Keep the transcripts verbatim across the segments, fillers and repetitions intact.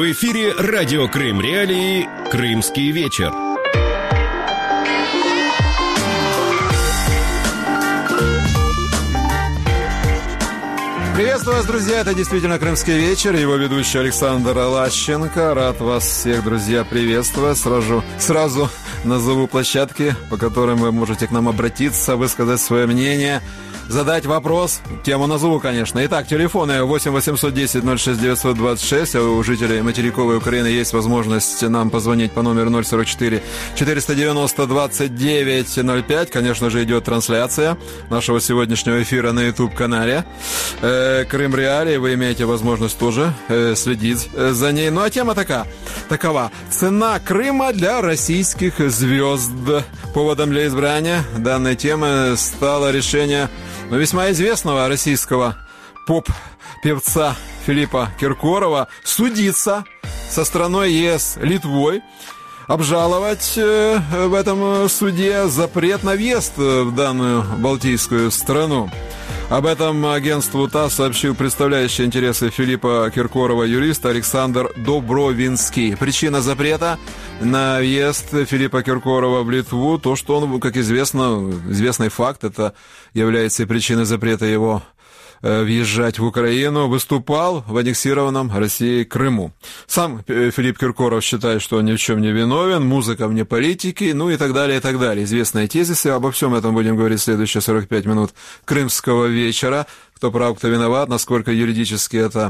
В эфире радио Крым Реалии «Крымский вечер». Приветствую вас, друзья, это действительно «Крымский вечер», его ведущий Александр Лащенко. Рад вас всех, друзья, приветствовать. Сразу, сразу назову площадки, по которым вы можете к нам обратиться, высказать свое мнение, задать вопрос. Тему назову, конечно. Итак, телефоны восемь восемьсот десять ноль шесть девятьсот двадцать шесть. А у жителей материковой Украины есть возможность нам позвонить по номеру ноль сорок четыре четыреста девяносто двадцать девять ноль пять. Конечно же, идет трансляция нашего сегодняшнего эфира на YouTube-канале э, Крым Реалии. Вы имеете возможность тоже э, следить за ней. Ну а тема такая, такова. Цена Крыма для российских звезд. Поводом для избрания данной темы стало решение Но весьма известного российского поп-певца Филиппа Киркорова судиться со страной ЕС Литвой, обжаловать э, в этом суде запрет на въезд в данную балтийскую страну. Об этом агентству ТАСС сообщил представляющий интересы Филиппа Киркорова юрист Александр Добровинский. Причина запрета на въезд Филиппа Киркорова в Литву, то, что он, как известно, известный факт, это является и причиной запрета его въезжать в Украину, выступал в аннексированном Россией Крыму. Сам Филипп Киркоров считает, что он ни в чем не виновен, музыка вне политики, ну и так далее, и так далее. Известные тезисы, обо всем этом будем говорить в следующие сорок пять минут крымского вечера. Кто прав, кто виноват, насколько юридически это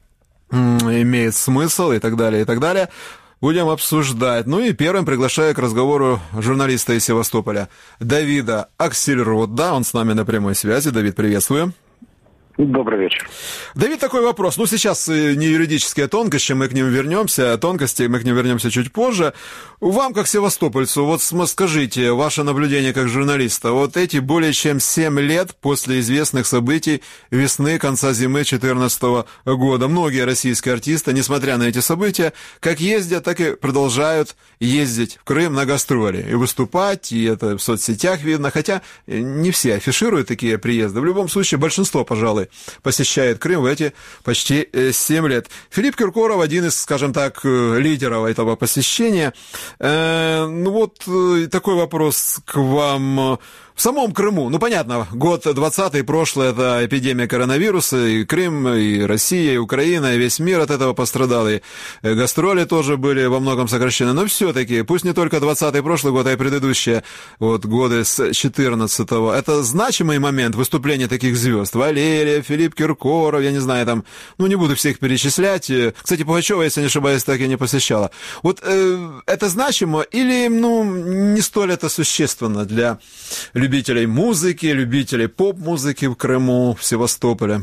имеет смысл и так далее, и так далее. Будем обсуждать. Ну и первым приглашаю к разговору журналиста из Севастополя Давида Аксельрода. Он с нами на прямой связи. Давид, приветствую. Добрый вечер. Давид, такой вопрос. Ну, сейчас не юридические тонкости, мы к ним вернемся, тонкости мы к ним вернемся чуть позже. Вам, как севастопольцу, вот скажите, ваше наблюдение как журналиста, вот эти более чем семь лет после известных событий весны, конца зимы две тысячи четырнадцатого года, многие российские артисты, несмотря на эти события, как ездят, так и продолжают ездить в Крым на гастроли и выступать, и это в соцсетях видно, хотя не все афишируют такие приезды. В любом случае, большинство, пожалуй, посещает Крым в эти почти семь лет. Филипп Киркоров один из, скажем так, лидеров этого посещения. Э, ну вот такой вопрос к вам. В самом Крыму, ну понятно, год двадцатый, прошлый, это эпидемия коронавируса, и Крым, и Россия, и Украина, и весь мир от этого пострадал, и гастроли тоже были во многом сокращены, но все-таки, пусть не только двадцатый прошлый год, а и предыдущие вот, годы с четырнадцатого, это значимый момент выступления таких звезд. Валерия, Филипп Киркоров, я не знаю, там, ну не буду всех перечислять. Кстати, Пугачева, если не ошибаюсь, так и не посещала. Вот э, это значимо или, ну, не столь это существенно для любителей музыки, любителей поп-музыки в Крыму, в Севастополе?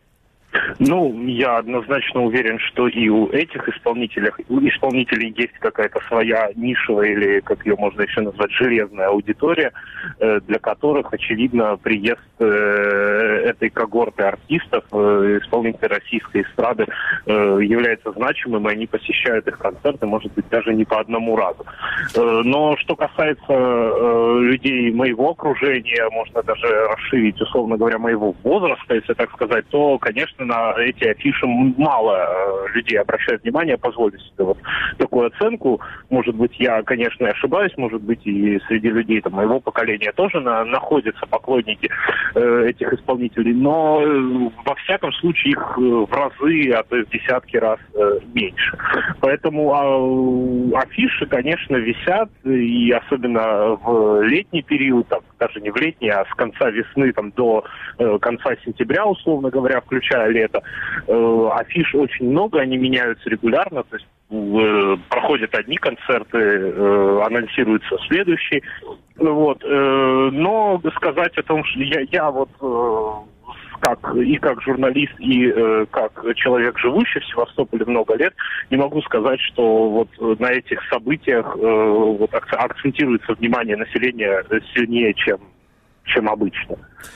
Ну, я однозначно уверен, что и у этих исполнителей, у исполнителей есть какая-то своя нишевая, или, как ее можно еще назвать, железная аудитория, для которых, очевидно, приезд этой когорты артистов, исполнителей российской эстрады, является значимым, и они посещают их концерты, может быть, даже не по одному разу. Но что касается людей моего окружения, можно даже расширить, условно говоря, моего возраста, если так сказать, то, конечно, на эти афиши мало людей обращают внимание, позволю себе вот такую оценку. Может быть, я, конечно, и ошибаюсь, может быть, и среди людей там, моего поколения тоже на, находятся поклонники э, этих исполнителей, но э, во всяком случае их в разы, а то и в десятки раз э, меньше. Поэтому э, афиши, конечно, висят, и особенно в летний период, там, даже не в летний, а с конца весны там, до э, конца сентября, условно говоря, включая лето. Э, афиш очень много, они меняются регулярно, то есть э, проходят одни концерты, э, анонсируются следующие. Вот. Э, но сказать о том, что я, я вот э, как, и как журналист, и э, как человек, живущий в Севастополе много лет, не могу сказать, что вот на этих событиях э, вот, акцентируется внимание населения сильнее, чем, чем обычно.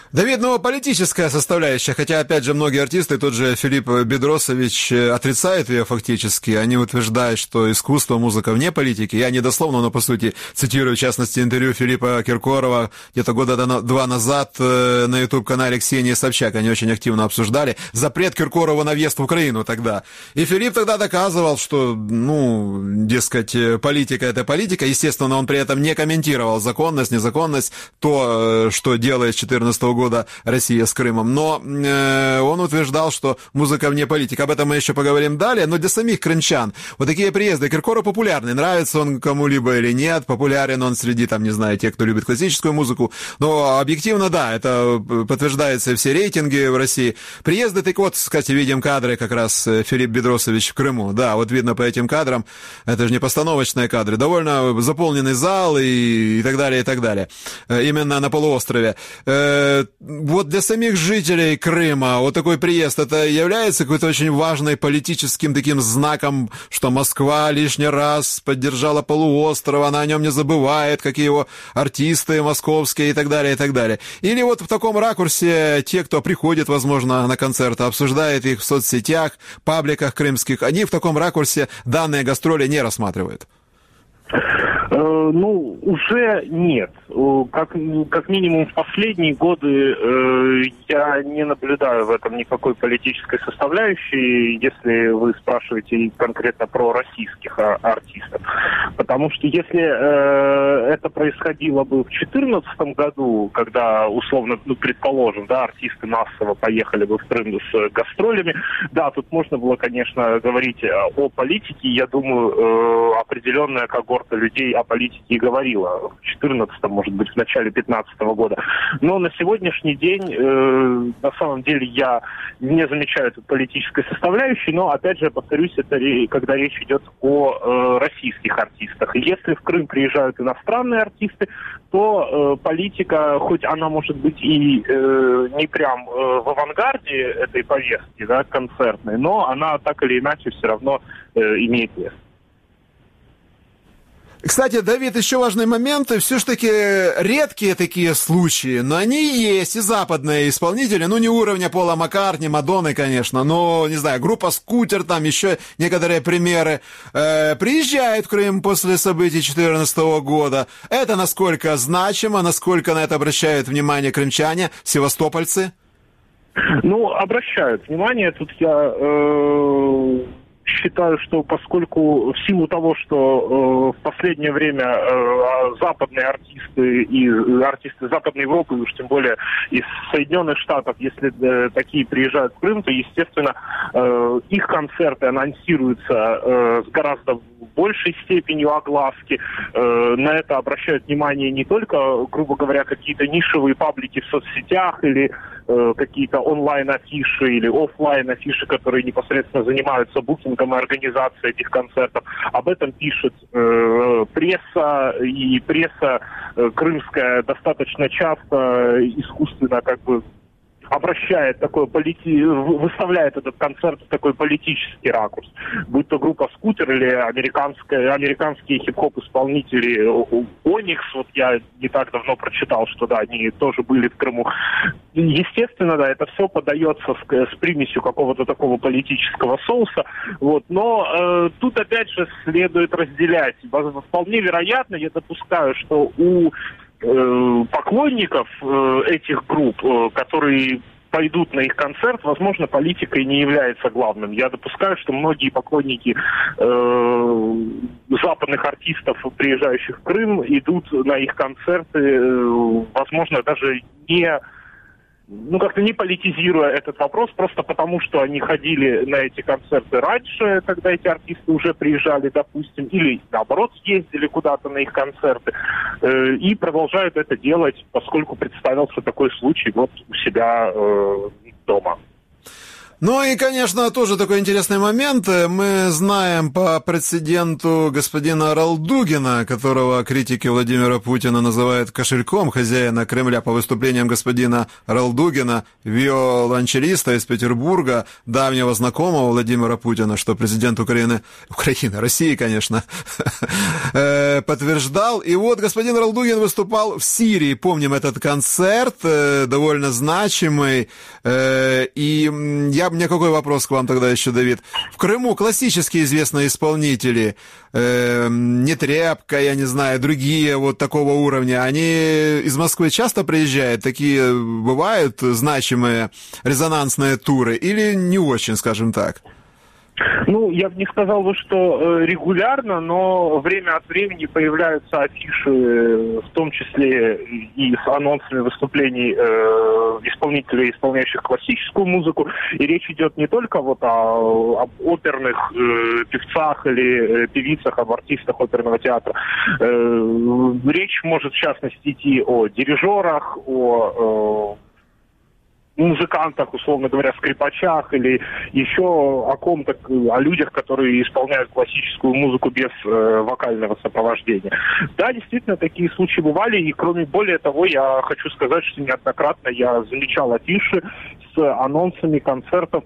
Да, видно, политическая составляющая, хотя, опять же, многие артисты, тот же Филипп Бедросович, отрицают ее фактически. Они утверждают, что искусство, музыка вне политики. Я не дословно, но, по сути, цитирую, в частности, интервью Филиппа Киркорова где-то года два назад на YouTube-канале Ксении Собчак. Они очень активно обсуждали запрет Киркорова на въезд в Украину тогда. И Филипп тогда доказывал, что, ну, дескать, политика — это политика. Естественно, он при этом не комментировал законность, незаконность, то, что делает с четырнадцатого года года Россия с Крымом, но э, он утверждал, что музыка вне политики. Об этом мы еще поговорим далее, но для самих крымчан вот такие приезды. Киркоров популярный, нравится он кому-либо или нет, популярен он среди, там, не знаю, тех, кто любит классическую музыку, но объективно, да, это подтверждается все рейтинги в России. Приезды, так вот, кстати, видим кадры как раз Филипп Бедросович в Крыму, да, вот видно по этим кадрам, это же не постановочные кадры, довольно заполненный зал и, и так далее, и так далее, именно на полуострове. Вот для самих жителей Крыма вот такой приезд, это является какой-то очень важным политическим таким знаком, что Москва лишний раз поддержала полуостров, она о нем не забывает, какие его артисты московские и так далее, и так далее. Или вот в таком ракурсе те, кто приходит, возможно, на концерты, обсуждает их в соцсетях, пабликах крымских, они в таком ракурсе данные гастроли не рассматривают. Ну, уже нет. Как, как минимум в последние годы э, я не наблюдаю в этом никакой политической составляющей, если вы спрашиваете конкретно про российских а, артистов. Потому что если э, это происходило бы в две тысячи четырнадцатом году, когда, условно, ну, предположим, да, артисты массово поехали бы в Крым с гастролями, да, тут можно было, конечно, говорить о политике. Я думаю, э, определенная когорта людей о политике и говорила в четырнадцатом, может быть, в начале пятнадцатого года. Но на сегодняшний день, э, на самом деле, я не замечаю этой политической составляющей, но, опять же, повторюсь, это когда речь идет о э, российских артистах. И если в Крым приезжают иностранные артисты, то э, политика, хоть она может быть и э, не прям э, в авангарде этой повестки, да, концертной, но она так или иначе все равно э, имеет место. Кстати, Давид, еще важный момент. Все-таки редкие такие случаи, но они есть. И западные исполнители, ну, не уровня Пола Маккартни, Мадонны, конечно, но, не знаю, группа «Скутер», там еще некоторые примеры, э, приезжают в Крым после событий две тысячи четырнадцатого года. Это насколько значимо, насколько на это обращают внимание крымчане, севастопольцы? Ну, обращают внимание. Тут я... Э... считаю, что поскольку в силу того, что э, в последнее время э, западные артисты и э, артисты Западной Европы, уж тем более из Соединенных Штатов, если э, такие приезжают в Крым, то, естественно, э, их концерты анонсируются э, с гораздо большей степенью огласки. Э, на это обращают внимание не только, грубо говоря, какие-то нишевые паблики в соцсетях или э, какие-то онлайн-афиши или офлайн-афиши, которые непосредственно занимаются букингом и организацией этих концертов. Об этом пишет э, пресса, и пресса э, крымская достаточно часто искусственно как бы обращает такой полити... выставляет этот концерт в такой политический ракурс. Будь то группа «Скутер» или американская... американские хип-хоп-исполнители «Оникс». Вот я не так давно прочитал, что да, они тоже были в Крыму. Естественно, да, это все подается с, с примесью какого-то такого политического соуса. Вот. Но э, тут, опять же, следует разделять. Вполне вероятно, я допускаю, что у поклонников э, этих групп, э, которые пойдут на их концерт, возможно, политикой не является главным. Я допускаю, что многие поклонники э, западных артистов, приезжающих в Крым, идут на их концерты, э, возможно, даже не... ну, как-то не политизируя этот вопрос, просто потому, что они ходили на эти концерты раньше, когда эти артисты уже приезжали, допустим, или, наоборот, ездили куда-то на их концерты, э, и продолжают это делать, поскольку представился такой случай вот у себя э, дома. Ну и, конечно, тоже такой интересный момент. Мы знаем по прецеденту господина Ралдугина, которого критики Владимира Путина называют кошельком хозяина Кремля, по выступлениям господина Ралдугина, виолончелиста из Петербурга, давнего знакомого Владимира Путина, что президент Украины, Украины, России, конечно, подтверждал. И вот господин Ралдугин выступал в Сирии, помним этот концерт, довольно значимый, и я У меня какой вопрос к вам тогда еще, Давид? В Крыму классические известные исполнители, э, Нетребко, я не знаю, другие вот такого уровня, они из Москвы часто приезжают? Такие бывают значимые резонансные туры или не очень, скажем так? Ну, я бы не сказал бы, что регулярно, но время от времени появляются афиши, в том числе и с анонсами выступлений э, исполнителей, исполняющих классическую музыку. И речь идет не только вот о, об оперных э, певцах или э, певицах, об артистах оперного театра. Э, речь может, в частности, идти о дирижерах, о... Э, музыкантах, условно говоря, скрипачах или еще о ком-то, о людях, которые исполняют классическую музыку без э, вокального сопровождения. Да, действительно, такие случаи бывали, и кроме более того, я хочу сказать, что неоднократно я замечал афиши с анонсами концертов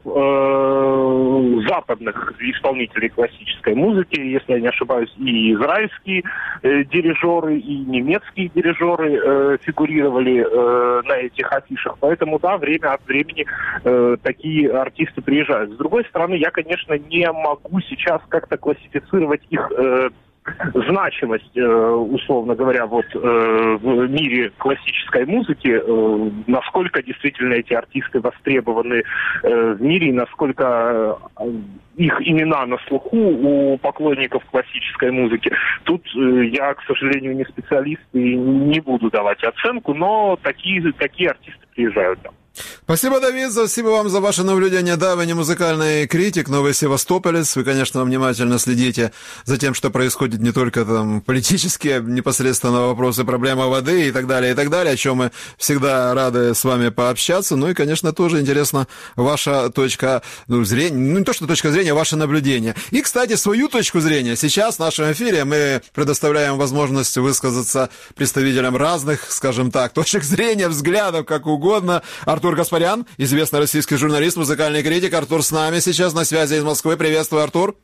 э, западных исполнителей классической музыки, если я не ошибаюсь, и израильские э, дирижеры, и немецкие дирижеры э, фигурировали э, на этих афишах, поэтому, да, время от времени э, такие артисты приезжают. С другой стороны, я, конечно, не могу сейчас как-то классифицировать их э, значимость, э, условно говоря, вот э, в мире классической музыки, э, насколько действительно эти артисты востребованы э, в мире, и насколько э, их имена на слуху у поклонников классической музыки. Тут э, я, к сожалению, не специалист и не буду давать оценку, но такие, такие артисты приезжают там. Спасибо, Давид, спасибо вам за ваше наблюдение. Да, вы не музыкальный критик, но вы севастополец. Вы, конечно, внимательно следите за тем, что происходит не только там политические, непосредственно вопросы, проблемы воды и так далее, и так далее, о чем мы всегда рады с вами пообщаться. Ну и, конечно, тоже интересна ваша точка ну, зрения, ну не то, что точка зрения, ваше наблюдение. И, кстати, свою точку зрения сейчас в нашем эфире мы предоставляем возможность высказаться представителям разных, скажем так, точек зрения, взглядов, как угодно. Артур Гаспарян, известный российский журналист, музыкальный критик. Артур с нами сейчас на связи из Москвы. Приветствую, Артур.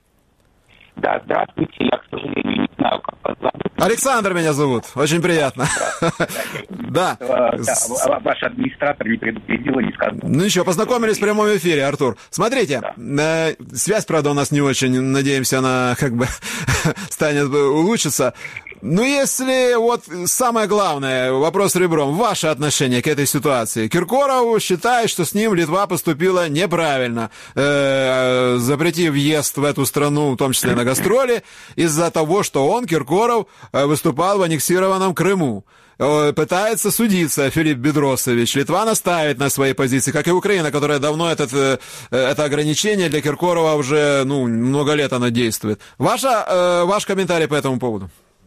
Да, здравствуйте. Я, к сожалению, не знаю, как вас зовут. Александр меня зовут. Очень приятно. Да. Ваш администратор не предупредил и не сказал. Ну еще, познакомились в прямом эфире, Артур. Смотрите, связь, правда, у нас не очень. Надеемся, она как бы станет улучшиться. Ну, если вот самое главное, вопрос ребром, ваше отношение к этой ситуации. Киркоров считает, что с ним Литва поступила неправильно, э, запретив въезд в эту страну, в том числе на гастроли, из-за того, что он, Киркоров, выступал в аннексированном Крыму. Пытается судиться Филипп Бедросович. Литва настаивает на своей позиции, как и Украина, которая давно этот, это ограничение для Киркорова уже ну, много лет оно действует. Ваша, ваш комментарий по этому поводу?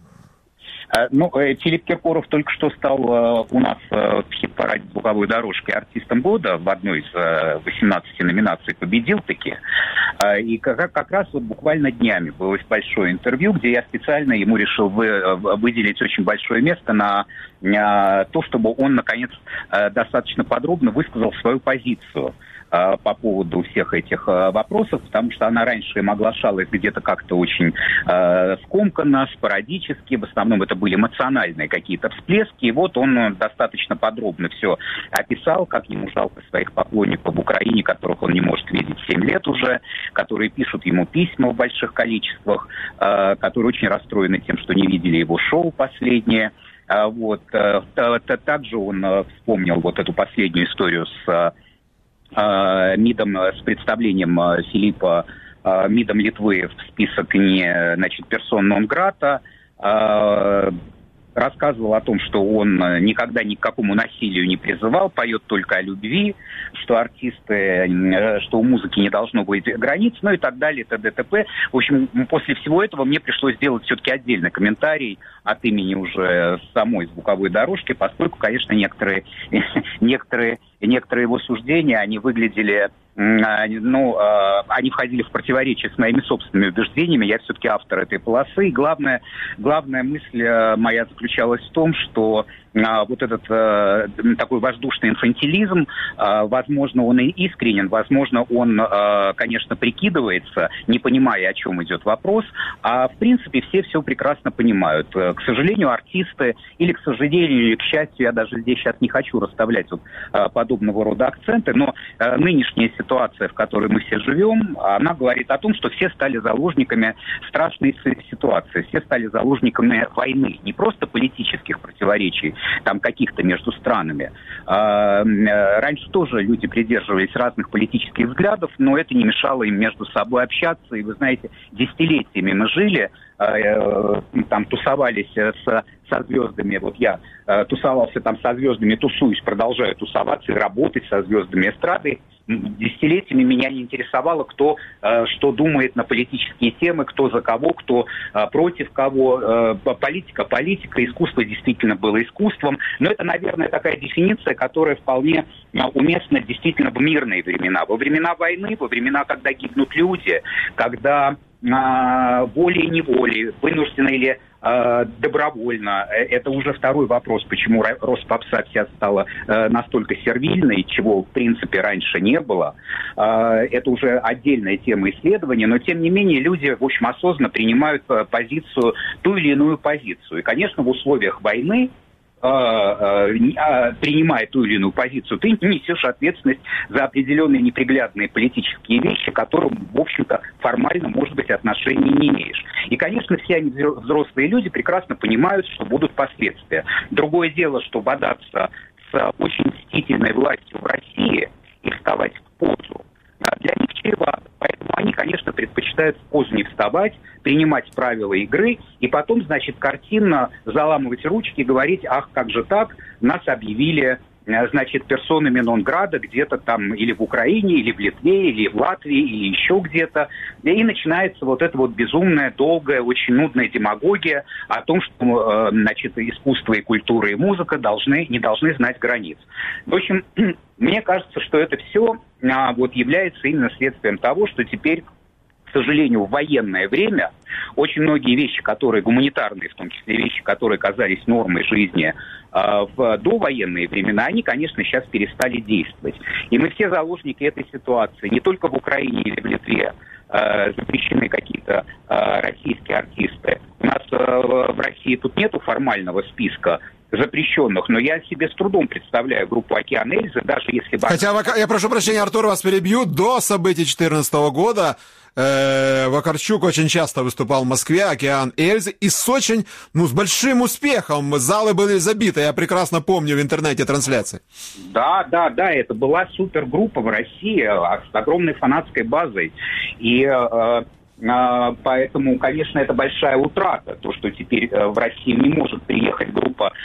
Ну, Филипп Киркоров только что стал у нас в хит-параде «Звуковой дорожки» артистом года. В одной из восемнадцати номинаций победил таки. И как, как раз вот буквально днями было большое интервью, где я специально ему решил вы, выделить очень большое место на, на то, чтобы он, наконец, достаточно подробно высказал свою позицию по поводу всех этих вопросов, потому что она раньше им оглашалась где-то как-то очень э, скомканно, спорадически, в основном это были эмоциональные какие-то всплески, и вот он достаточно подробно все описал, как ему жалко своих поклонников в Украине, которых он не может видеть семь лет уже, которые пишут ему письма в больших количествах, э, которые очень расстроены тем, что не видели его шоу последнее. Э, вот. Э, также он э, вспомнил вот эту последнюю историю с МИДом, с представлением Филиппа МИДом Литвы в список не, значит, персон нон-грата, рассказывал о том, что он никогда ни к какому насилию не призывал, поет только о любви, что артисты, что у музыки не должно быть границ, ну и так далее, т.д. т.п. В общем, после всего этого мне пришлось сделать все-таки отдельный комментарий от имени уже самой звуковой дорожки, поскольку, конечно, некоторые, некоторые, некоторые его суждения, они выглядели ну, они входили в противоречие с моими собственными убеждениями. Я все-таки автор этой полосы. И главное, главная мысль моя заключалась в том, что вот этот э, такой воздушный инфантилизм, э, возможно, он и искренен, возможно, он, э, конечно, прикидывается, не понимая, о чем идет вопрос, а в принципе все все прекрасно понимают. К сожалению, артисты, или к сожалению, или к счастью, я даже здесь сейчас не хочу расставлять вот, э, подобного рода акценты, но э, нынешняя ситуация, в которой мы все живем, она говорит о том, что все стали заложниками страшной ситуации, все стали заложниками войны, не просто политических противоречий, там каких-то между странами. Раньше тоже люди придерживались разных политических взглядов, но это не мешало им между собой общаться. И вы знаете, десятилетиями мы жили, там тусовались с, со звездами. Вот я тусовался там со звездами, тусуюсь, продолжаю тусоваться и работать со звездами эстрады. Десятилетиями меня не интересовало, кто э, что думает на политические темы, кто за кого, кто э, против кого. Э, политика, политика, искусство действительно было искусством. Но это, наверное, такая дефиниция, которая вполне э, уместна действительно в мирные времена. Во времена войны, во времена, когда гибнут люди, когда э, волей-неволей, вынужденно или э, добровольно. Это уже второй вопрос, почему Роспопса вся стала э, настолько сервильной, чего, в принципе, раньше не было. Э, это уже отдельная тема исследования, но, тем не менее, люди, в общем, осознанно принимают позицию, ту или иную позицию. И, конечно, в условиях войны, принимая ту или иную позицию, ты несешь ответственность за определенные неприглядные политические вещи, к которым, в общем-то, формально, может быть, отношения не имеешь. И, конечно, все они, взрослые люди, прекрасно понимают, что будут последствия. Другое дело, что бодаться с очень мстительной властью в России и вставать в позу, для них чревато. Поэтому они, конечно, предпочитают в позу не вставать, принимать правила игры, и потом, значит, картинно заламывать ручки и говорить: ах, как же так, нас объявили, значит, персонами нон-града где-то там или в Украине, или в Литве, или в Латвии, или еще где-то. И начинается вот эта вот безумная, долгая, очень нудная демагогия о том, что, значит, искусство и культура и музыка должны, не должны знать границ. В общем, мне кажется, что это все а, вот является именно следствием того, что теперь, к сожалению, в военное время очень многие вещи, которые гуманитарные, в том числе вещи, которые казались нормой жизни э, в довоенные времена, они, конечно, сейчас перестали действовать. И мы все заложники этой ситуации. Не только в Украине или в Литве э, запрещены какие-то э, российские артисты. У нас э, в России тут нету формального списка запрещенных, но я себе с трудом представляю группу «Океан Эльзы», даже если бы... Хотя, я прошу прощения, Артур, вас перебью, до событий две тысячи четырнадцатого года э, Вакарчук очень часто выступал в Москве, «Океан Эльзы», и с очень, ну, с большим успехом. Залы были забиты, я прекрасно помню в интернете трансляции. Да, да, да, это была супергруппа в России с огромной фанатской базой. И... Э, Поэтому, конечно, это большая утрата, то, что теперь в Россию не может приехать группа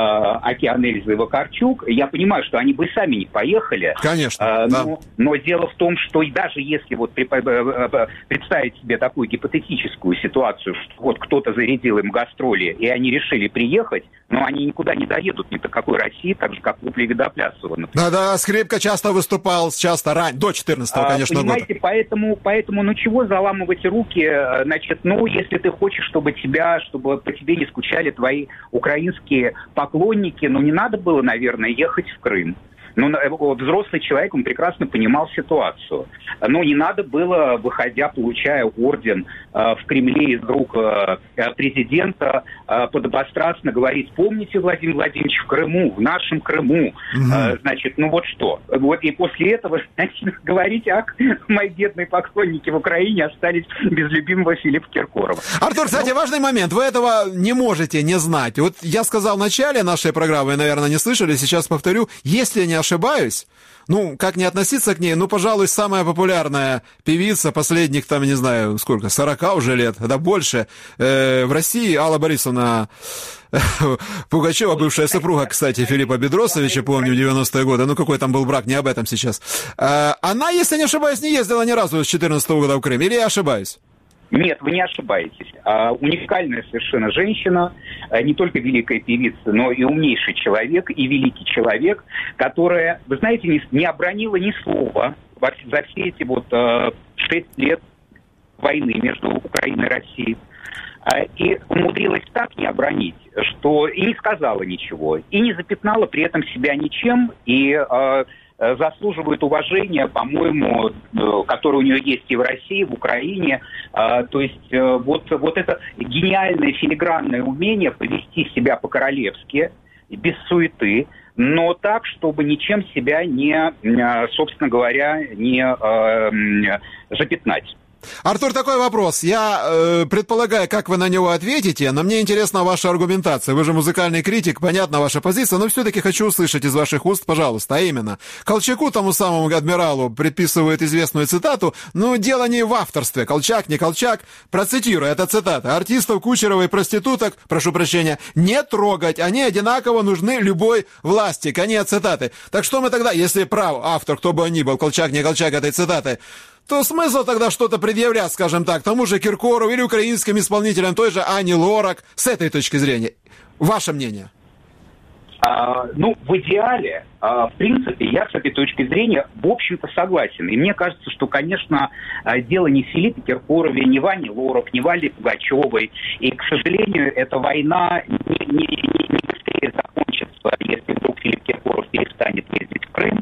«Океан Эльзы» и Вакарчук. Я понимаю, что они бы сами не поехали. Конечно, но, да. но дело в том, что даже если вот представить себе такую гипотетическую ситуацию, что вот кто-то зарядил им гастроли, и они решили приехать, но они никуда не доедут ни до какой России, так же, как у Видоплязова, например. Да-да, Скрипка часто выступал, часто раньше, до четырнадцатого, конечно, года. Понимаете, поэтому, поэтому, ну чего заламывать руки, значит, ну, если ты хочешь, чтобы тебя, чтобы по тебе не скучали твои украинские поклонники, ну, не надо было, наверное, ехать в Крым. Ну, взрослый человек, он прекрасно понимал ситуацию. Но не надо было, выходя, получая орден э, в Кремле из рук э, президента, э, подобострастно говорить: помните, Владимир Владимирович, в Крыму, в нашем Крыму. Угу. Э, значит, ну вот что. Вот и после этого, значит, говорить: ах, мои бедные поклонники в Украине остались без любимого Филиппа Киркорова. Артур, кстати, ну... важный момент. Вы этого не можете не знать. Вот я сказал в начале нашей программы, вы, наверное, не слышали, сейчас повторю. Если не ошибаюсь, ну, как не относиться к ней, ну, пожалуй, самая популярная певица последних, там, не знаю, сколько, сорока уже лет, да больше, э, в России, Алла Борисовна Пугачева, бывшая супруга, кстати, Филиппа Бедросовича, помню, в девяностые годы, ну, какой там был брак, не об этом сейчас. Э, она, если не ошибаюсь, не ездила ни разу с четырнадцатого года в Крым, или я ошибаюсь? Нет, вы не ошибаетесь. А, уникальная совершенно женщина, а, не только великая певица, но и умнейший человек, и великий человек, которая, вы знаете, не, не обронила ни слова за все эти вот шесть лет войны между Украиной и Россией. И умудрилась так не обронить, что и не сказала ничего, и не запятнала при этом себя ничем, и э, заслуживает уважения, по-моему, э, которое у нее есть и в России, и в Украине. Э, то есть э, вот, вот это гениальное филигранное умение повести себя по-королевски, без суеты, но так, чтобы ничем себя не, собственно говоря, не э, запятнать. Артур, такой вопрос. Я э, предполагаю, как вы на него ответите, но мне интересна ваша аргументация. Вы же музыкальный критик, понятна ваша позиция, но все-таки хочу услышать из ваших уст, пожалуйста, а именно. Колчаку, тому самому адмиралу, приписывают известную цитату, но дело не в авторстве. Колчак, не Колчак. Процитирую, это цитата. Артистов, Кучерова и проституток, прошу прощения, не трогать. Они одинаково нужны любой власти. Конец цитаты. Так что мы тогда, если прав автор, кто бы он ни был, Колчак, не Колчак этой цитаты, то смысл тогда что-то предъявлять, скажем так, тому же Киркорову или украинским исполнителям той же Ани Лорак с этой точки зрения. Ваше мнение? А, ну, в идеале, а, в принципе, я с этой точки зрения, в общем-то, согласен. И мне кажется, что, конечно, дело не в Филиппе Киркорове, не в Ане Лорак, не в Алле Пугачевой. И, к сожалению, эта война не, не, не быстрее закончится, если вдруг Филипп Киркоров перестанет ездить в Крым.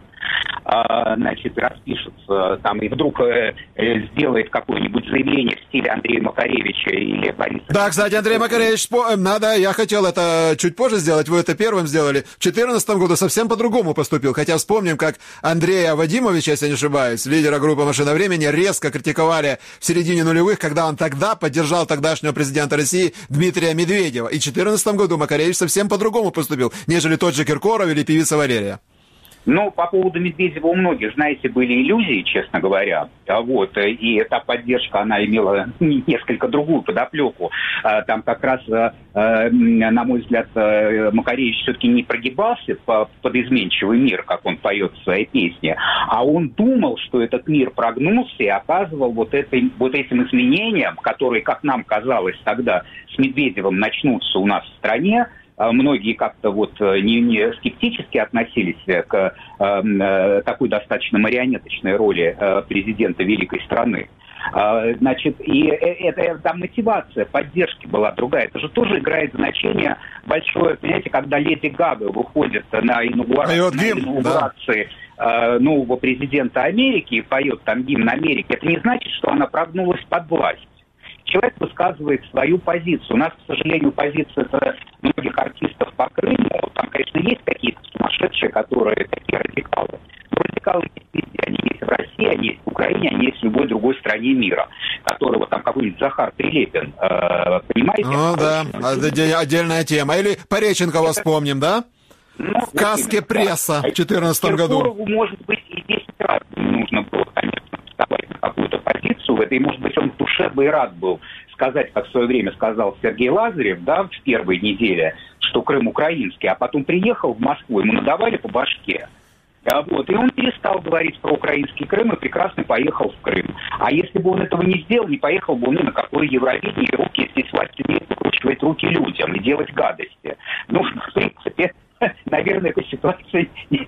Значит, распишется там и вдруг э, сделает какое-нибудь заявление в стиле Андрея Макаревича или Бориса. Да, кстати, Андрей Макаревич, надо, я хотел это чуть позже сделать, вы это первым сделали. В две тысячи четырнадцатом году совсем по-другому поступил, хотя вспомним, как Андрея Вадимовича, если не ошибаюсь, лидера группы «Машина времени», резко критиковали в середине нулевых, когда он тогда поддержал тогдашнего президента России Дмитрия Медведева. И в две тысячи четырнадцатом году Макаревич совсем по-другому поступил, нежели тот же Киркоров или певица Валерия. Ну, по поводу Медведева у многих, знаете, были иллюзии, честно говоря. Вот, и эта поддержка, она имела несколько другую подоплеку. Там как раз, на мой взгляд, Макаревич все-таки не прогибался под изменчивый мир, как он поет в своей песне, а он думал, что этот мир прогнулся и оказывал вот, этой, вот этим изменениям, которые, как нам казалось тогда, с Медведевым начнутся у нас в стране. Многие как-то вот не, не скептически относились к э, такой достаточно марионеточной роли э, президента великой страны. Э, значит, и это там мотивация поддержки была другая. Это же тоже играет значение большое. Понимаете, когда Леди Гага выходит на инаугурацию, на инаугурации да. э, нового президента Америки и поет там гимн Америки, это не значит, что она прогнулась под власть. Человек высказывает свою позицию. У нас, к сожалению, позиция многих артистов по Крыму, там, конечно, есть какие-то сумасшедшие, которые такие радикалы. Но радикалы есть везде. Они есть в России, они есть в Украине, они есть в любой другой стране мира. Которого там какой-нибудь Захар Прилепин, э, понимаете? Ну да, это отдельная тема. Или Пореченкова это... вспомним, да? Ну, в каске пресса в две тысячи четырнадцатом году. Киркорову, может быть, и десять раз нужно было, конечно, вставать на какую-то позицию в этой, и, может быть, он в душе бы и рад был сказать, как в свое время сказал Сергей Лазарев, да, в первой неделе, что Крым украинский, а потом приехал в Москву, ему надавали по башке. А вот, и он перестал говорить про украинский Крым и прекрасно поехал в Крым. А если бы он этого не сделал, не поехал бы он ни на какое Евровидение, руки здесь власть имеет выкручивать руки людям и делать гадости. Ну, в принципе... Наверное, эта ситуация не,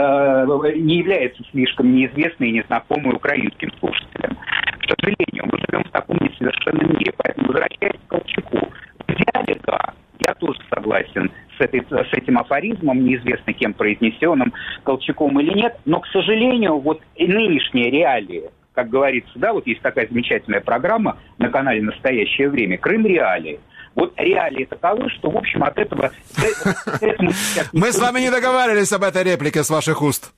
э, не является слишком неизвестной и незнакомой украинским слушателям. К сожалению, мы живем в таком несовершенном мире. Поэтому, возвращаясь к Колчаку, в идеале, да, я тоже согласен с, этой, с этим афоризмом, неизвестно кем произнесенным, Колчаком или нет, но, к сожалению, вот и нынешние реалии, как говорится, да, вот есть такая замечательная программа на канале «Настоящее время», «Крым реалии». Вот реалии таковы, что, в общем, от этого... Мы с вами не договаривались об этой реплике с ваших уст.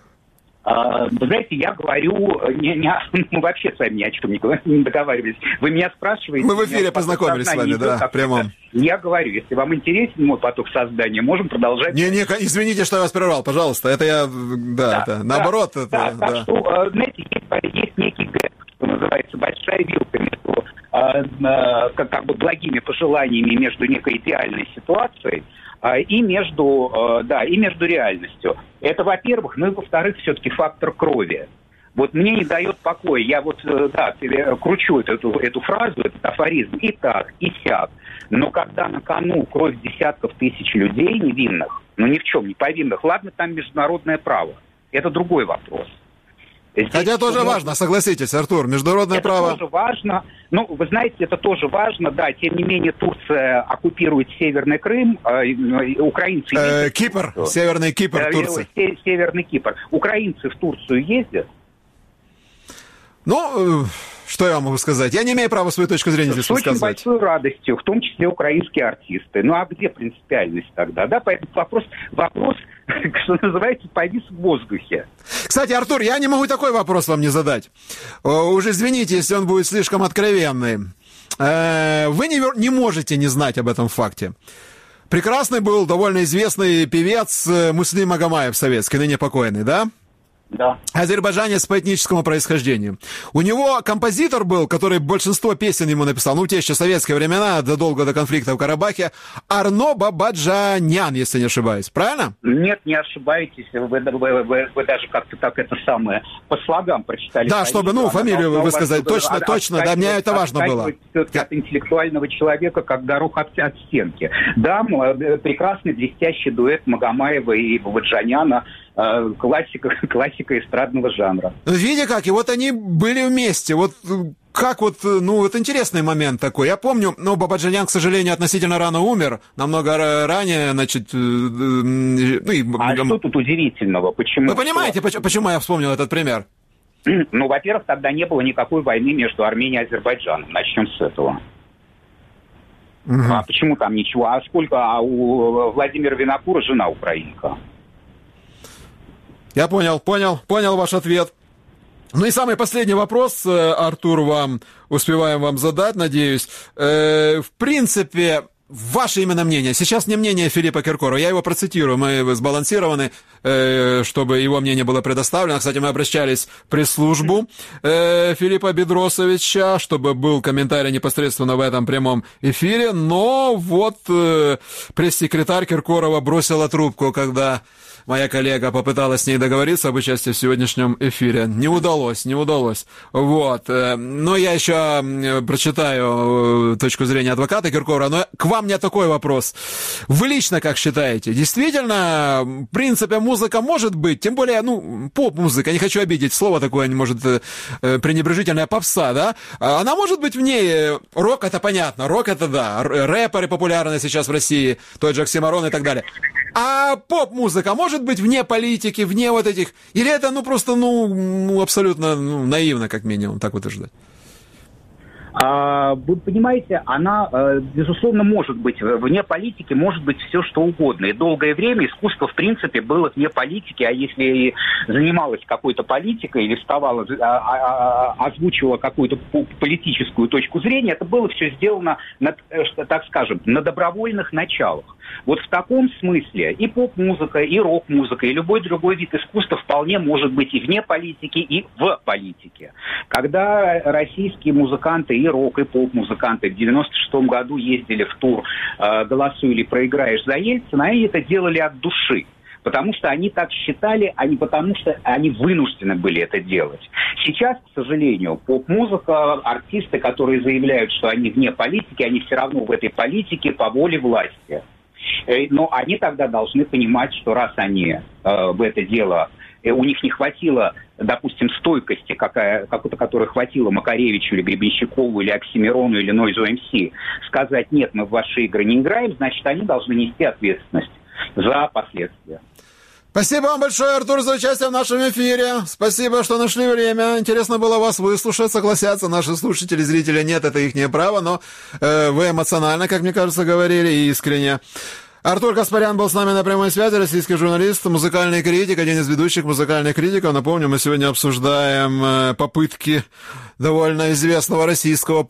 Вы знаете, я говорю... Не, не, мы вообще с вами ни о чем не договаривались. Вы меня спрашиваете... Мы в эфире познакомились с вами, да, прямо. Я говорю, если вам интересен мой поток создания, можем продолжать... Не-не, извините, что я вас прервал, пожалуйста. Это я... Да, да это... Да, наоборот, это... Да, да. Так что, знаете, есть, есть некий гэп, что называется, большая вилка между... Как, как бы благими пожеланиями между некой идеальной ситуацией и между, да, и между реальностью. Это, во-первых, ну и во-вторых, все-таки фактор крови. Вот мне не дает покоя. Я вот, да, кручу эту, эту фразу, этот афоризм и так, и сяк. Но когда на кону кровь десятков тысяч людей невинных, ну ни в чем не повинных, ладно, там международное право. Это другой вопрос. Здесь Хотя тоже можно... важно, согласитесь, Артур, международное это право... Это тоже важно. Ну, вы знаете, это тоже важно, да. Тем не менее, Турция оккупирует Северный Крым. Э, украинцы... Э, Кипр, Северный Кипр, э, Турция. Э, Северный Кипр. Украинцы в Турцию ездят? Ну... Что я вам могу сказать? Я не имею права свою точку зрения здесь высказать. С очень большой радостью, в том числе украинские артисты. Ну а где принципиальность тогда? Да, поэтому вопрос, вопрос, что называется, повис в воздухе. Кстати, Артур, я не могу такой вопрос вам не задать. Уж извините, если он будет слишком откровенный. Вы не, не можете не знать об этом факте. Прекрасный был довольно известный певец Муслим Магомаев советский, ныне покойный, да? Да. Азербайджанец по этническому происхождению. У него композитор был, который большинство песен ему написал, ну, те еще советские времена, задолго до конфликта в Карабахе, Арно Бабаджанян, если не ошибаюсь. Правильно? Нет, не ошибаетесь. Вы, вы, вы, вы даже как-то так это самое по слогам прочитали. Да, чтобы, ну, фамилию вы высказать. Точно, от, точно, да, мне это важно было. От интеллектуального человека, как горох от, от стенки. Да, прекрасный, блестящий дуэт Магомаева и Бабаджаняна. Классика, классика эстрадного жанра. Видите как, и вот они были вместе, вот как вот, ну, вот интересный момент такой. Я помню, ну, Бабаджанян, к сожалению, относительно рано умер, намного ранее, значит... Ну, и... А что тут удивительного? Почему? Вы понимаете, что? Почему я вспомнил этот пример? Ну, во-первых, тогда не было никакой войны между Арменией и Азербайджаном. Начнем с этого. Угу. А почему там ничего? А сколько? А у Владимира Винокура жена украинка. Я понял, понял, понял ваш ответ. Ну и самый последний вопрос, Артур, вам успеваем вам задать, надеюсь. Э, в принципе, ваше именно мнение. Сейчас не мнение Филиппа Киркорова, я его процитирую, мы сбалансированы, э, чтобы его мнение было предоставлено. Кстати, мы обращались в пресс-службу э, Филиппа Бедросовича, чтобы был комментарий непосредственно в этом прямом эфире, но вот э, пресс-секретарь Киркорова бросила трубку, когда... Моя коллега попыталась с ней договориться об участии в сегодняшнем эфире. Не удалось, не удалось. Вот. Но я еще прочитаю точку зрения адвоката Киркорова. Но к вам у меня такой вопрос. Вы лично как считаете? Действительно, в принципе, музыка может быть, тем более, ну, поп-музыка, не хочу обидеть, слово такое, может, пренебрежительная попса, да? Она может быть в ней, рок это понятно, рок это да, рэперы популярны сейчас в России, тот же Оксимирон и так далее. А поп-музыка может быть вне политики, вне вот этих... Или это, ну, просто, ну, ну абсолютно ну, наивно, как минимум, так вот и ждать? А, вы понимаете, она, безусловно, может быть вне политики, может быть все что угодно. И долгое время искусство, в принципе, было вне политики, а если и занималось какой-то политикой или вставало, озвучивало какую-то политическую точку зрения, это было все сделано, на, так скажем, на добровольных началах. Вот в таком смысле и поп-музыка, и рок-музыка, и любой другой вид искусства вполне может быть и вне политики, и в политике. Когда российские музыканты, и рок, и поп-музыканты в девяносто шестом году ездили в тур «Голосуй или проиграешь за Ельцина», они это делали от души. Потому что они так считали, а не потому что они вынуждены были это делать. Сейчас, к сожалению, поп-музыка, артисты, которые заявляют, что они вне политики, они все равно в этой политике по воле власти. Но они тогда должны понимать, что раз они э, в это дело, э, у них не хватило, допустим, стойкости, какая, какой-то, которой хватило Макаревичу или Гребенщикову, или Оксимирону, или Нойзу эм си, сказать, нет, мы в ваши игры не играем, значит, они должны нести ответственность за последствия. Спасибо вам большое, Артур, за участие в нашем эфире. Спасибо, что нашли время. Интересно было вас выслушать, согласятся наши слушатели, зрители. Нет, это ихнее право, но э, вы эмоционально, как мне кажется, говорили, и искренне. Артур Каспарян был с нами на прямой связи, российский журналист, музыкальный критик, один из ведущих музыкальных критиков. Напомню, мы сегодня обсуждаем попытки довольно известного российского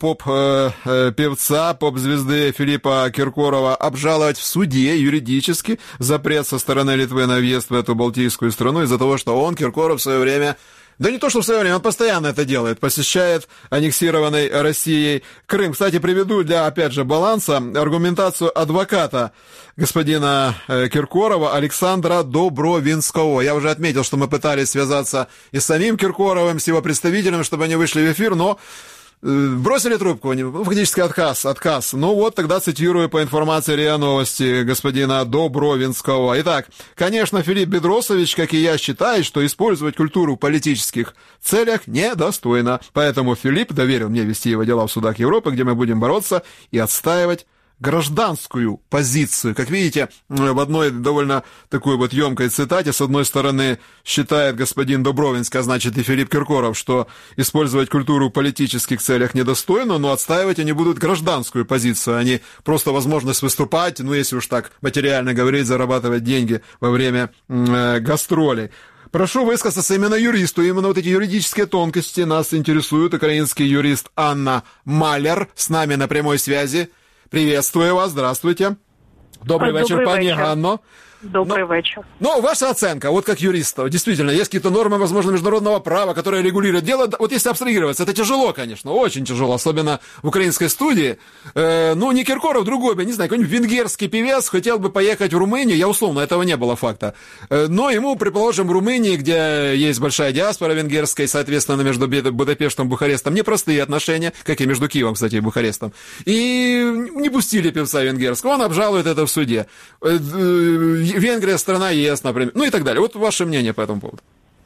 поп-певца, поп-звезды Филиппа Киркорова обжаловать в суде юридически запрет со стороны Литвы на въезд в эту балтийскую страну из-за того, что он, Киркоров, в свое время... Да не то, что в свое время, он постоянно это делает, посещает аннексированной Россией Крым. Кстати, приведу для, опять же, баланса аргументацию адвоката господина Киркорова Александра Добровинского. Я уже отметил, что мы пытались связаться и с самим Киркоровым, с его представителем, чтобы они вышли в эфир, но бросили трубку, фактически отказ, отказ. Ну вот, тогда цитирую по информации РИА Новости господина Добровинского. Итак, конечно, Филипп Бедросович, как и я, считает, что использовать культуру в политических целях недостойно. Поэтому Филипп доверил мне вести его дела в судах Европы, где мы будем бороться и отстаивать гражданскую позицию. Как видите, в одной довольно такой вот емкой цитате, с одной стороны, считает господин Добровинский, а значит и Филипп Киркоров, что использовать культуру в политических целях недостойно, но отстаивать они будут гражданскую позицию, а не просто возможность выступать, ну, если уж так материально говорить, зарабатывать деньги во время э, гастролей. Прошу высказаться именно юристу. Именно вот эти юридические тонкости нас интересуют. Украинский юрист Анна Маляр с нами на прямой связи. Приветствую вас, здравствуйте. Добрый, Добрый вечер, пани вечер. Ганно. Добрый но, вечер. Ну, ваша оценка, вот как юриста, действительно, есть какие-то нормы, возможно, международного права, которые регулируют дело. Вот если абстрагироваться, это тяжело, конечно, очень тяжело, особенно в украинской студии. Э, ну, не Киркоров, другой бы, не знаю, какой-нибудь венгерский певец хотел бы поехать в Румынию, я условно, этого не было факта. Э, но ему, предположим, в Румынии, где есть большая диаспора венгерская, и, соответственно, между Будапештом и Бухарестом непростые отношения, как и между Киевом, кстати, и Бухарестом. И не пустили певца венгерского, он обжалует это в суде. Э, э, Венгрія страна ЄС, наприклад, ну і так далі. От ваше мнення по цьому поводу.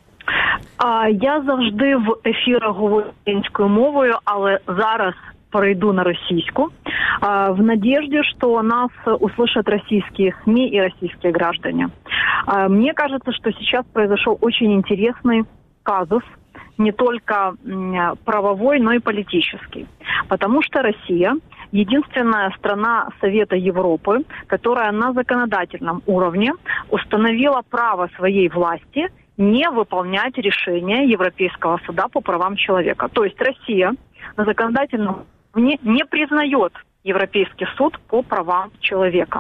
А, я завжди в ефірах говорю українською мовою, але зараз перейду на російську, а, в надежде, что нас услышат российские СМИ и российские граждане. А, мне кажется, что сейчас произошел очень интересный казус, не только правовой, но и политический. Потому что Россия единственная страна Совета Европы, которая на законодательном уровне установила право своей власти не выполнять решения Европейского суда по правам человека. То есть Россия на законодательном уровне не признает Европейский суд по правам человека.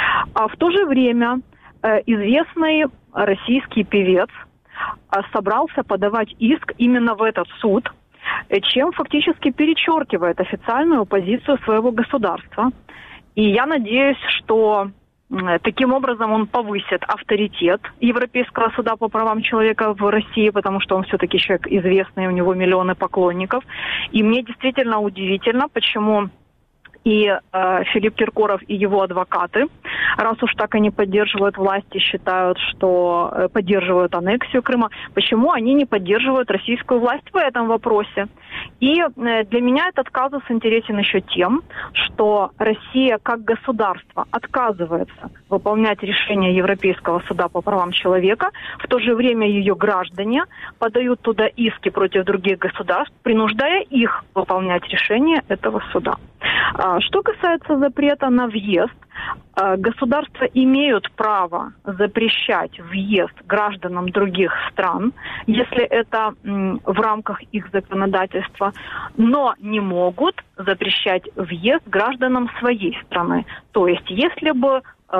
А в то же время известный российский певец собрался подавать иск именно в этот суд, чем фактически перечеркивает официальную позицию своего государства. И я надеюсь, что таким образом он повысит авторитет Европейского суда по правам человека в России, потому что он все-таки человек известный, у него миллионы поклонников. И мне действительно удивительно, почему и э, Филипп Киркоров и его адвокаты, раз уж так они поддерживают власть и считают, что э, поддерживают аннексию Крыма, почему они не поддерживают российскую власть в этом вопросе? И э, для меня этот казус интересен еще тем, что Россия как государство отказывается выполнять решения Европейского суда по правам человека, в то же время ее граждане подают туда иски против других государств, принуждая их выполнять решения этого суда. Что касается запрета на въезд, государства имеют право запрещать въезд гражданам других стран, если это в рамках их законодательства, но не могут запрещать въезд гражданам своей страны. То есть, если бы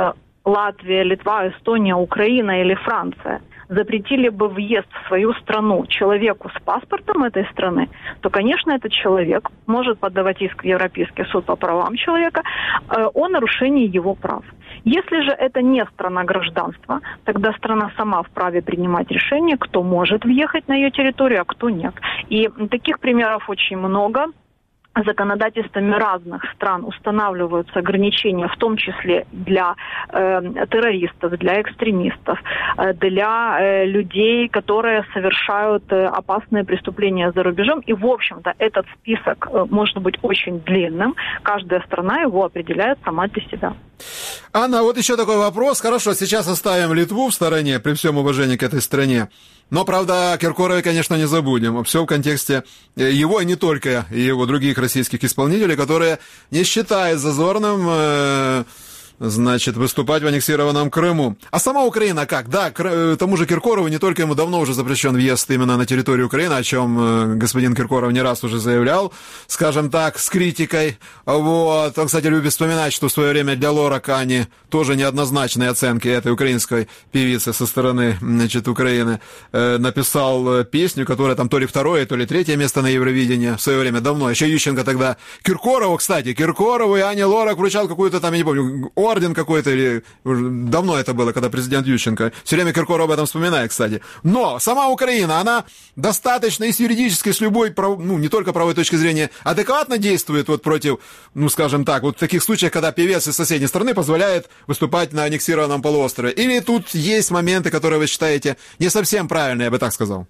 Латвия, Литва, Эстония, Украина или Франция запретили бы въезд в свою страну человеку с паспортом этой страны, то, конечно, этот человек может подавать иск в Европейский суд по правам человека э, о нарушении его прав. Если же это не страна гражданства, тогда страна сама вправе принимать решение, кто может въехать на ее территорию, а кто нет. И таких примеров очень много. Законодательствами разных стран устанавливаются ограничения, в том числе для э, террористов, для экстремистов, э, для э, людей, которые совершают э, опасные преступления за рубежом. И, в общем-то, этот список э, может быть очень длинным. Каждая страна его определяет сама для себя. Анна, вот еще такой вопрос. Хорошо, сейчас оставим Литву в стороне, при всем уважении к этой стране. Но, правда, о Киркорове, конечно, не забудем. Все в контексте его, и не только его других российских исполнителей, которые не считают зазорным, э, значит, выступать в аннексированном Крыму. А сама Украина как? Да, к тому же Киркорову, не только ему давно уже запрещен въезд именно на территорию Украины, о чем господин Киркоров не раз уже заявлял, скажем так, с критикой. Вот. Он, кстати, любит вспоминать, что в свое время для Лора Кани тоже неоднозначные оценки этой украинской певицы со стороны, значит, Украины э, написал песню, которая там то ли второе, то ли третье место на Евровидении в свое время, давно. Еще Ющенко тогда Киркорову, кстати, Киркорову и Ане Лорак вручал какую-то там, я не помню, орден какой-то, или давно это было, когда президент Ющенко. Все время Киркоров об этом вспоминает, кстати. Но сама Украина, она достаточно и с юридической, с любой, ну, не только правовой точки зрения, адекватно действует вот против, ну, скажем так, вот в таких случаях, когда певец из соседней страны позволяет выступать на аннексированном полуострове. Или тут есть моменты, которые вы считаете не совсем правильные, я бы так сказал?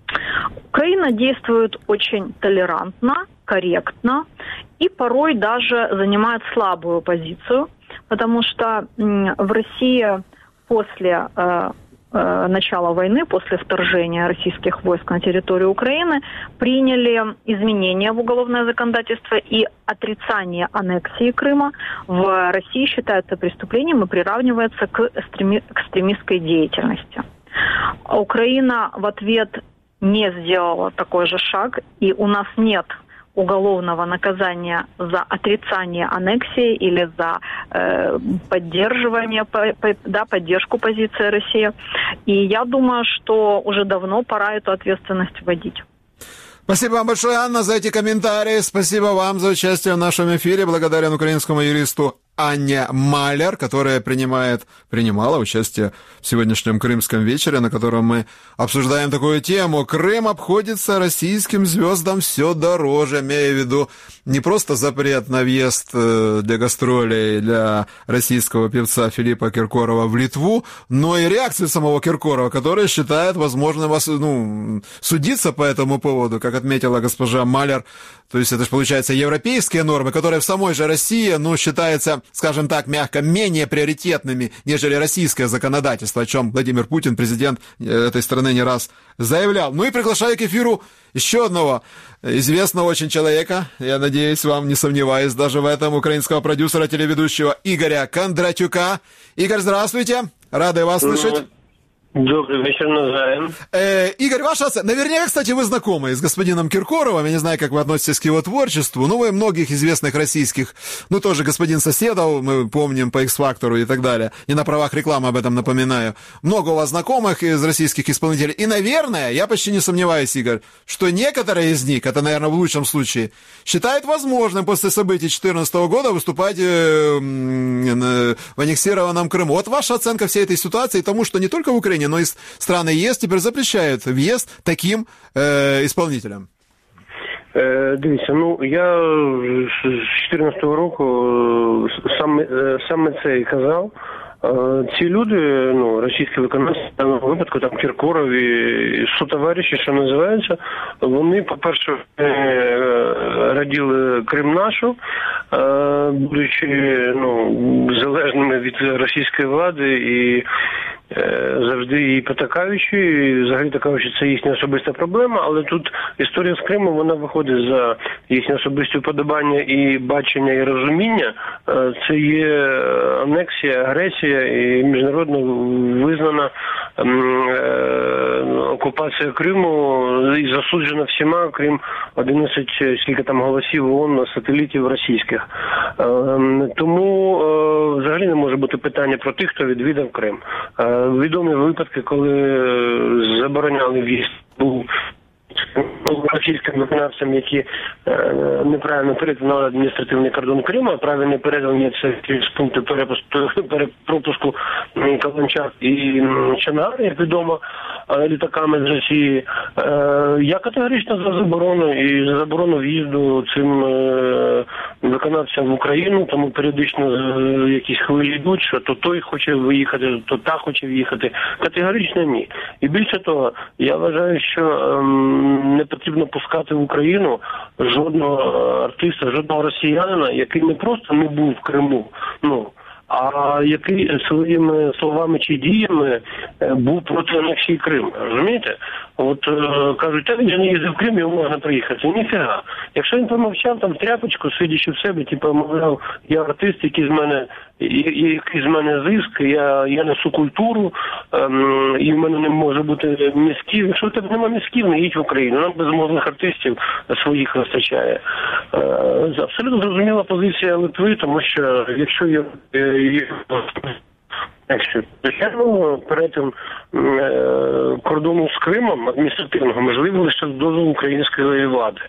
Украина действует очень толерантно, корректно и порой даже занимает слабую позицию, потому что в России после э, э, начала войны, после вторжения российских войск на территорию Украины, приняли изменения в уголовное законодательство, и отрицание аннексии Крыма в России считается преступлением и приравнивается к экстреми- экстремистской деятельности. Украина в ответ не сделала такой же шаг, и у нас нет уголовного наказания за отрицание аннексии или за э, поддерживание, по, по, да, поддержку позиции России. И я думаю, что уже давно пора эту ответственность вводить. Спасибо вам большое, Анна, за эти комментарии. Спасибо вам за участие в нашем эфире. Благодарен украинскому юристу Анне Маляр, которая принимает, принимала участие в сегодняшнем Крымском вечере, на котором мы обсуждаем такую тему. Крым обходится российским звездам все дороже, имея в виду не просто запрет на въезд для гастролей для российского певца Филиппа Киркорова в Литву, но и реакцию самого Киркорова, который считает возможным, ну, судиться по этому поводу, как отметила госпожа Маляр. То есть это же, получается, европейские нормы, которые в самой же России, ну, считаются, скажем так, мягко, менее приоритетными, нежели российское законодательство, о чем Владимир Путин, президент этой страны, не раз заявлял. Ну и приглашаю к эфиру еще одного известного очень человека, я надеюсь, вам не сомневаюсь даже в этом, украинского продюсера, телеведущего Игоря Кондратюка. Игорь, здравствуйте, рады вас слышать. Добрый вечер, Назаем. Э, Игорь, ваша оценка. Наверняка, кстати, вы знакомы с господином Киркоровым. Я не знаю, как вы относитесь к его творчеству. Ну, вы многих известных российских, ну, тоже господин Соседов, мы помним по X-Factor и так далее. Не на правах рекламы об этом напоминаю. Много у вас знакомых из российских исполнителей. И, наверное, я почти не сомневаюсь, Игорь, что некоторые из них, это, наверное, в лучшем случае, считают возможным после событий две тысячи четырнадцатого года выступать э, э, в аннексированном Крыму. Вот ваша оценка всей этой ситуации тому, что не только в Украине, но и страны ЕС теперь запрещают въезд таким э, исполнителям. Е, дивіться, ну, я з чотирнадцятого року саме, саме це і казав. Ці люди, ну, російські виконавці, в даному випадку, там, Киркоров і сутовариші, що називаються, вони, по-перше, раділи Крим нашу, будучи, ну, залежними від російської влади і завжди її потакаючи, і взагалі така, що це їхня особиста проблема, але тут історія з Кримом, вона виходить за їхнє особисті вподобання і бачення, і розуміння. Це є анексія, агресія і міжнародно визнана окупація Криму і засуджена всіма, крім одинадцяти, скільки там голосів ООН, сателітів російських. Тому взагалі не може бути питання про тих, хто відвідав Крим. Відомі випадки, коли забороняли в'їзд був російським виконавцям, які е, неправильно перетинали адміністративний кордон Криму, а правильне перетинання це через пункти пропуску Каланчак і Чонгар, як відомо, літаками з Росії. Е, я категорично за заборону і за заборону в'їзду цим е, виконавцям в Україну, тому періодично е, якісь хвилі йдуть, що то той хоче виїхати, то та хоче в'їхати. Категорично ні. І більше того, я вважаю, що е, не потрібно пускати в Україну жодного артиста, жодного росіянина, який не просто не був в Криму, ну, а який своїми словами чи діями був проти анексії Криму. Розумієте? От кажуть, та він же не їздив в Крим, його можна приїхати. Ніфіга. Якщо він помовчав там тряпочку, сидячи в себе, типу, мовляв, я артист, який з мене, який з мене зиск, я, я несу культуру, ем, і в мене не може бути мізків. Якщо в тебе немає мізків, не їдь в Україну. Нам безмовних артистів своїх вистачає. Е, абсолютно зрозуміла позиція Литви, тому що якщо є, є Якщо звичайно перетин е, кордону з Кримом адміністративного можливо лише з дозволу української влади.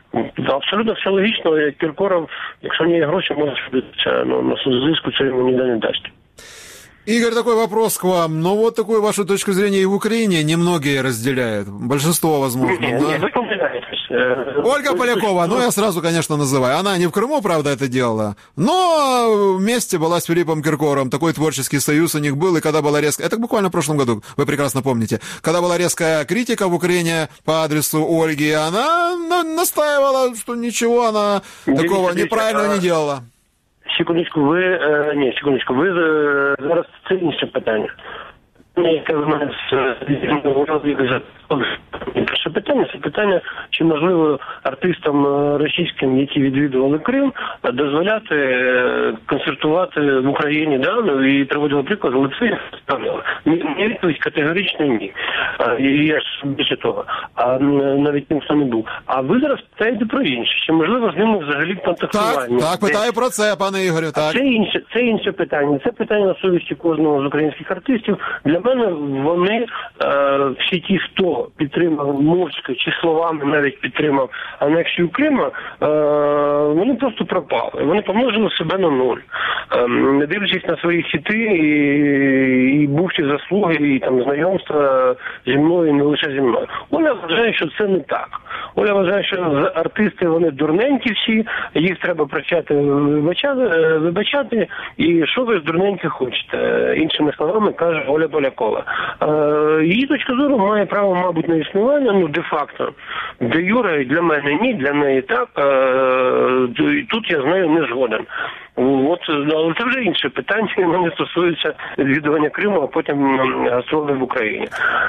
Абсолютно все логічно. Кіркоров, якщо не є гроші, може швидше, но на зиску це йому ніде не дасть. Игорь, такой вопрос к вам. Ну, вот такую вашу точку зрения и в Украине немногие разделяют. Большинство, возможно. Нет, но... нет, вы помиляетесь. Ольга Полякова, ну, я сразу, конечно, называю. Она не в Крыму, правда, это делала, но вместе была с Филиппом Киркоровым. Такой творческий союз у них был, и когда была резкая... Это буквально в прошлом году, вы прекрасно помните. Когда была резкая критика в Украине по адресу Ольги, она настаивала, что ничего она такого неправильного не делала. Секундочку, ви, е, ні, секундочку, ви е, зараз це інше питання. Яке в мене з перше питання, це питання, чи можливо артистам російським, які відвідували Крим, дозволяти концертувати в Україні, да, ну, і приводили приклад, Литви ставили. Мені відповідь категорично ні. І я ж більше того, а навіть тим, хто не був. А ви зараз питаєте про інше, чи можливо з ними взагалі контактування. Так, так, питаю про це, пане Ігорю, так. Це інше, це інше питання. Це питання на совісті кожного з українських артистів. Для мене вони, е, всі ті, хто підтримав мовчки чи словами навіть підтримав анексію Криму, е, вони просто пропали. Вони помножили себе на нуль. Е, не дивлячись на свої хіти і, і бувші заслуги, і там знайомства зі мною, і не лише зі мною. Оля вважає, що це не так. Оля вважає, що артисти, вони дурненькі всі, їх треба прощати, вибачати, вибачати, і що ви з дурненьких хочете? Іншими словами, каже Оля Полякова. Е, її точка зору має право, мабуть, на існування, ну, де-факто. Де юре для мене ні, для неї так. Е, тут я з нею не згоден. От, але це вже інше питання, воно стосується відвідування Криму, а потім гастролей в Україні.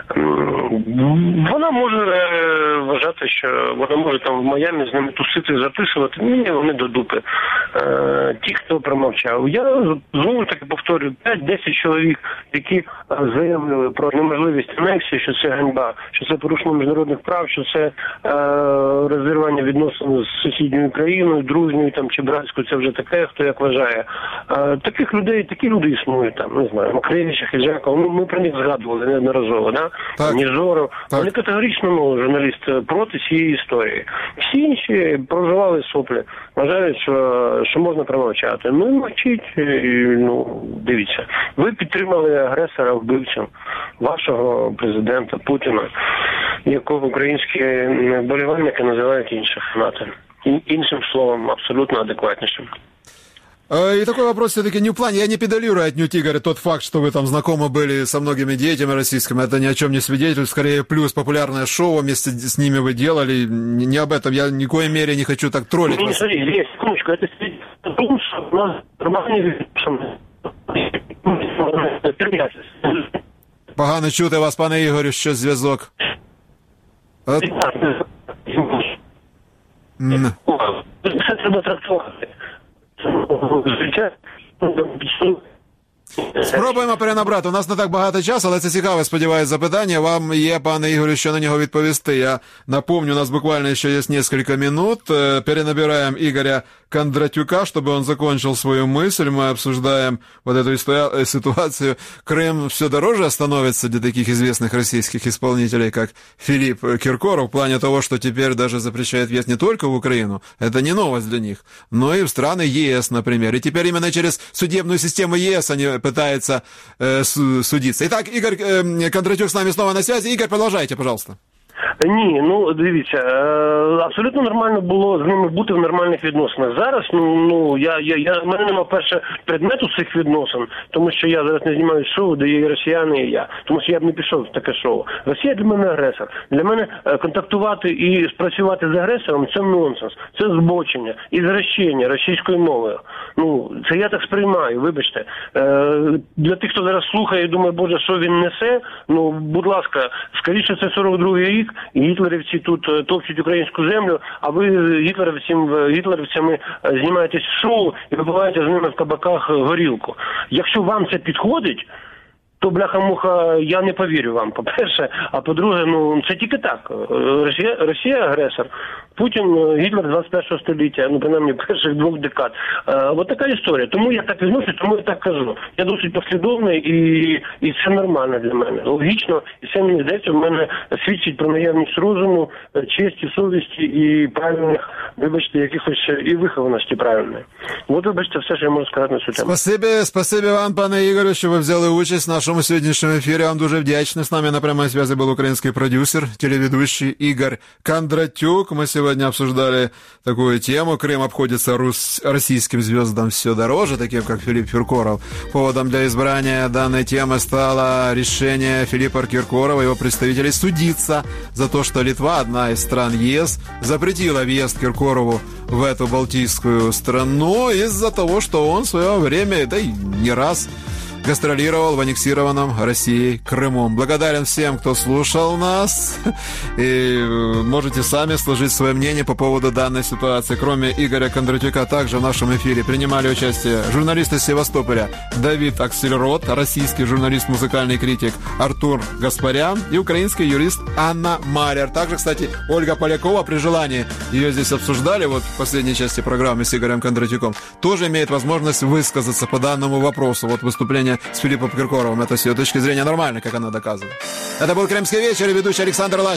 Вона може вважати, що вона може там в Майамі з ними тусити, записувати. Ні, вони до дупи. Ті, хто промовчав. Я знову таки повторюю, п'ять-десять чоловік, які заявили про неможливість анексії, що це ганьба, що це порушення міжнародних прав, що це е, розірвання відносин з сусідньою країною, дружньою там, чи братською, це вже таке, хто як вважає. Е, таких людей, такі люди існують там, не знаю, Макаревича, Хижакова, ну, ми про них згадували неодноразово, да? Ніжоров. Вони категорично, ну, журналіст проти цієї історії. Всі інші проживали соплі, вважають, що, що можна промовчати. Ну, і мовчіть, і, ну, дивіться. Ви підтримали агресора, вбивцю вашого президента Путіна, якого українські болівальники називають інших фанатами. Іншим словом, абсолютно адекватнейшим. И такой вопрос все-таки не в плане, я не педалирую отнюдь, Игорь, тот факт, что вы там знакомы были со многими деятелями российскими, это ни о чем не свидетельствует, скорее плюс популярное шоу вместе с ними вы делали, не об этом, я ни в коей мере не хочу так троллить не, вас. Не, смотри, есть, секундочку, это о том, что у нас нормальные Погано чути вас, пане Ігорю, що зв'язок. От... Це треба трактувати. Спробуємо перенабрати. У нас не так багато часу, але це цікаве, сподіваюсь, запитання. Вам є, пане Ігорю, що на нього відповісти. Я напомню, у нас буквально ще є несколько минут. Перенабираем Игоря Кондратюка, чтобы он закончил свою мысль. Мы обсуждаем вот эту ситуацию. Крым все дороже становится для таких известных российских исполнителей, как Филипп Киркоров, в плане того, что теперь даже запрещают въезд не только в Украину, это не новость для них, но и в страны ЕС, например. И теперь именно через судебную систему ЕС они пытаются э, судиться. Итак, Игорь э, Кондратюк с нами снова на связи. Игорь, продолжайте, пожалуйста. Ні, ну дивіться, абсолютно нормально було з ними бути в нормальних відносинах. Зараз, ну, ну я, я, я, в мене немає перше предмету цих відносин, тому що я зараз не знімаю шоу, де є і росіяни, і я. Тому що я б не пішов в таке шоу. Росія для мене агресор. Для мене контактувати і спрацювати з агресором – це нонсенс, це збочення і зрощення російською мовою. Ну, це я так сприймаю, вибачте. Для тих, хто зараз слухає і думає, боже, що він несе, ну, будь ласка, скоріше це сорок другий рік, і гітлерівці тут топчуть українську землю, а ви гітлерівцями знімаєтесь в шоу і вибиваєте з ними в кабаках горілку. Якщо вам це підходить, то, бляха-муха, я не повірю вам, по-перше. А по-друге, ну, це тільки так. Росія, Росія агресор. Путін, Гітлер двадцять першого століття, ну, принаймні, перших двох декад. Ось така історія. Тому я так відношусь, тому я так кажу. Я досить послідовний, і, і це нормально для мене. Логічно, і це, мені здається, в мене свідчить про наявність розуму, честі, совісті і правильних, вибачте, якихось і вихованості правильної. От, вибачте, все, що я можу сказати на цю тему. Спасибі, спасибі вам, пане Ігорю, що ви взяли участь в нашому сьогоднішньому ефірі. Вам дуже вдячний. З нами на прямой связи был украинский продюсер, телеведущий Игорь Кондратюк. Мы сегодня обсуждали такую тему. Крым обходится рус... российским звездам все дороже, таким как Филипп Киркоров. Поводом для избрания данной темы стало решение Филиппа Киркорова и его представителей судиться за то, что Литва, одна из стран ЕС, запретила въезд Киркорову в эту балтийскую страну из-за того, что он в свое время, да и не раз, гастролировал в аннексированном Россией Крыму. Благодарен всем, кто слушал нас. И можете сами сложить свое мнение по поводу данной ситуации. Кроме Игоря Кондратюка, также в нашем эфире принимали участие журналисты из Севастополя Давид Аксельрод, российский журналист, музыкальный критик Артур Гаспарян и украинский юрист Анна Маляр. Также, кстати, Ольга Полякова, при желании ее здесь обсуждали, вот в последней части программы с Игорем Кондратюком, тоже имеет возможность высказаться по данному вопросу. Вот выступление с Филиппом Киркоровым. Это с ее точки зрения нормально, как она доказывает. Это был «Крымский вечер» и ведущий Александр Лащенко.